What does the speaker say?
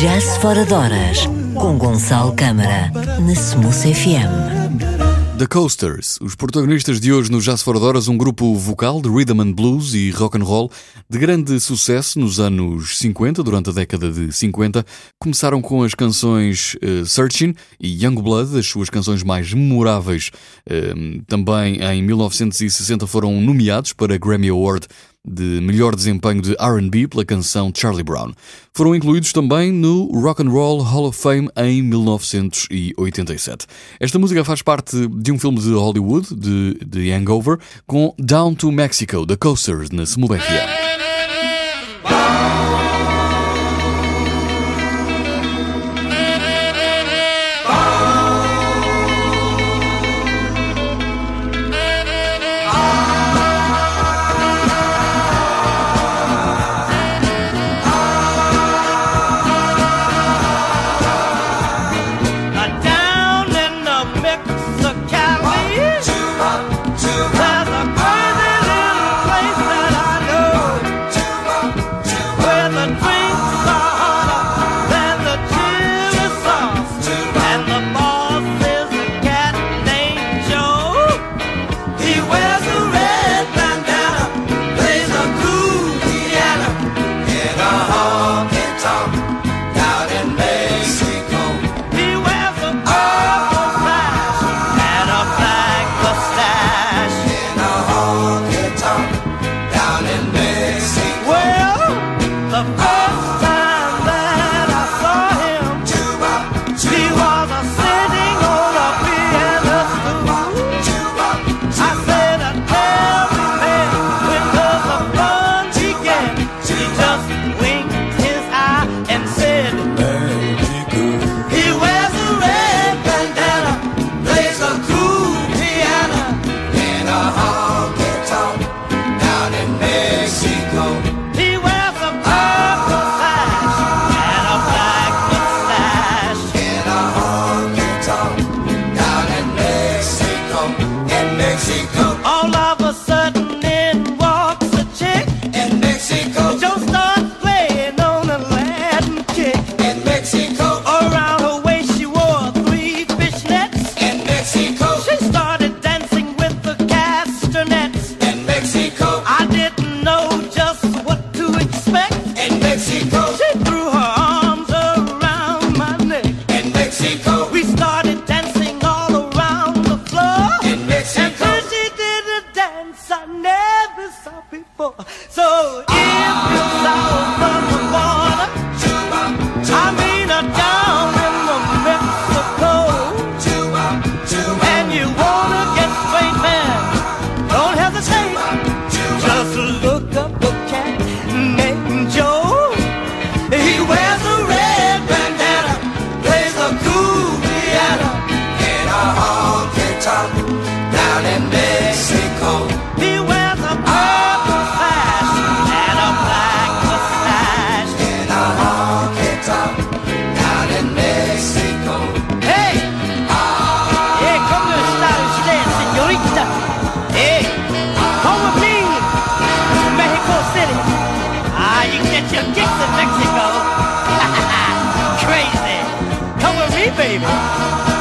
Jazz Fora de Horas, com Gonçalo Câmara, na Smooth FM. The Coasters, os protagonistas de hoje no Jazz Fora de Horas, um grupo vocal de rhythm and blues e rock and roll de grande sucesso nos anos 50, durante a década de 50. Começaram com as canções Searching e Youngblood, as suas canções mais memoráveis. Também em 1960 foram nomeados para a Grammy Award de melhor desempenho de R&B pela canção Charlie Brown. Foram incluídos também no Rock and Roll Hall of Fame em 1987. Esta música faz parte de um filme de Hollywood, de Hangover, com Down to Mexico, The Coasters, na Smooth FM. Mexico. Crazy. Come with me, baby.